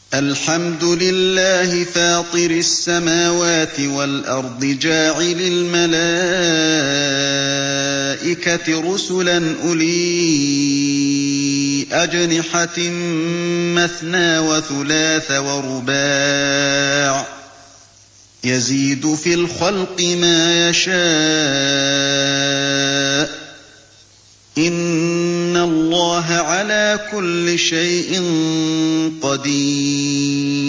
الْحَمْدُ لِلَّهِ فَاطِرِ السَّمَاوَاتِ وَالْأَرْضِ جَاعِلِ الْمَلَائِكَةِ رُسُلًا أُولِي أَجْنِحَةٍ مَّثْنَىٰ وَثُلَاثَ وَرُبَاعَ ۚ يَزِيدُ فِي الْخَلْقِ مَا يَشَاءُ ۚ إِنَّ اللَّهَ عَلَىٰ كُلِّ شَيْءٍ قَدِيرٌ